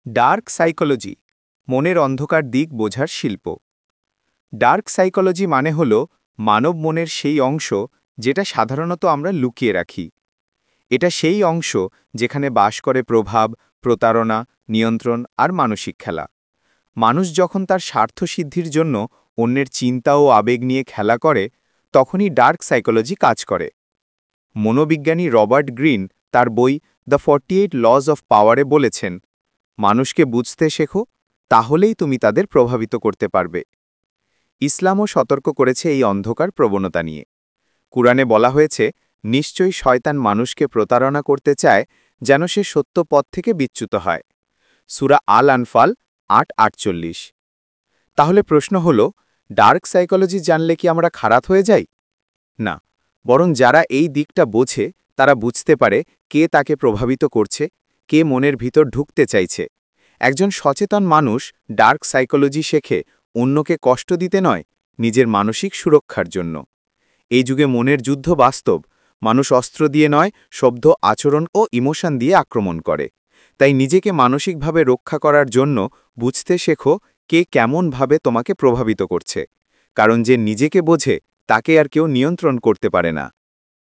Dark psychology মনের অন্ধকার দিক বোঝার শিল্প। ডার্ক সাইকোলজি মানে হল মানব মনের সেই অংশ যেটা সাধারণত আমরা লুকিয়ে রাখি। এটা সেই অংশ যেখানে বাস করে প্রভাব, প্রতারণা, নিয়ন্ত্রণ আর মানসিক খেলা। মানুষ যখন তার স্বার্থসিদ্ধির জন্য অন্যের চিন্তা ও আবেগ নিয়ে খেলা করে, তখনই ডার্ক সাইকোলজি কাজ করে। মনোবিজ্ঞানী রবার্ট গ্রিন তার বই দ্য 48 লজ অফ পাওয়ারে বলেছেন, মানুষকে বুঝতে শেখো, তাহলেই তুমি তাদের প্রভাবিত করতে পারবে। ইসলামও সতর্ক করেছে এই অন্ধকার প্রবণতা নিয়ে। কুরআনে বলা হয়েছে, নিশ্চয়ই শয়তান মানুষকে প্রতারণা করতে চায় যেন সে সত্য পথ থেকে বিচ্যুত হয়। সূরা আল আনফাল ৮:৪৮। তাহলে প্রশ্ন হল, ডার্ক সাইকোলজি জানলে কি আমরা খারাপ হয়ে যাই? না, বরং যারা এই দিকটা বোঝে তারা বুঝতে পারে কে তাকে প্রভাবিত করছে, কে মনের ভিতর ঢুকতে চাইছে। একজন সচেতন মানুষ ডার্ক সাইকোলজি শেখে অন্যকে কষ্ট দিতে নয়, নিজের মানসিক সুরক্ষার জন্য। এই যুগে মনের যুদ্ধ বাস্তব। মানুষ অস্ত্র দিয়ে নয়, শব্দ, আচরণ ও ইমোশন দিয়ে আক্রমণ করে। তাই নিজেকে মানসিকভাবে রক্ষা করার জন্য বুঝতে শেখো কে কেমনভাবে তোমাকে প্রভাবিত করছে। কারণ যে নিজেকে বোঝে তাকে আর কেউ নিয়ন্ত্রণ করতে পারে না।